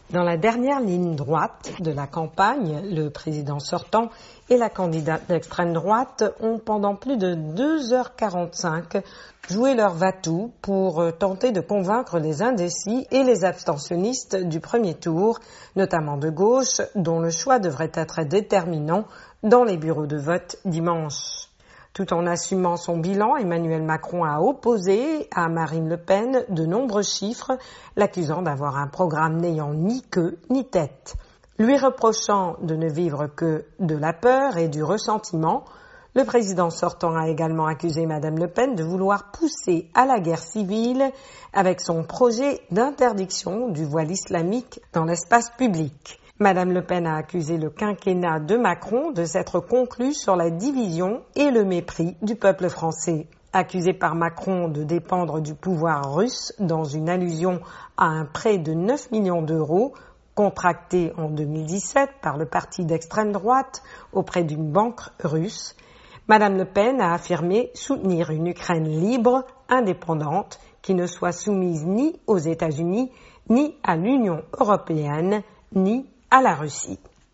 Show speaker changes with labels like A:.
A: Dans la dernière ligne droite de la campagne, le président sortant et la candidate d'extrême droite ont pendant plus de 2h45 joué leur va-tout pour tenter de convaincre les indécis et les abstentionnistes du premier tour, notamment de gauche, dont le choix devrait être déterminant dans les bureaux de vote dimanche. Tout en assumant son bilan, Emmanuel Macron a opposé à Marine Le Pen de nombreux chiffres, l'accusant d'avoir un programme n'ayant ni queue ni tête. Lui reprochant de ne vivre que de la peur et du ressentiment, le président sortant a également accusé Madame Le Pen de vouloir pousser à la guerre civile avec son projet d'interdiction du voile islamique dans l'espace public. Madame Le Pen a accusé le quinquennat de Macron de s'être conclu sur la division et le mépris du peuple français. Accusé par Macron de dépendre du pouvoir russe dans une allusion à un prêt de 9 millions d'euros contracté en 2017 par le parti d'extrême droite auprès d'une banque russe, Madame Le Pen a affirmé soutenir une Ukraine libre, indépendante, qui ne soit soumise ni aux États-Unis, ni à l'Union européenne, ni à la Russie.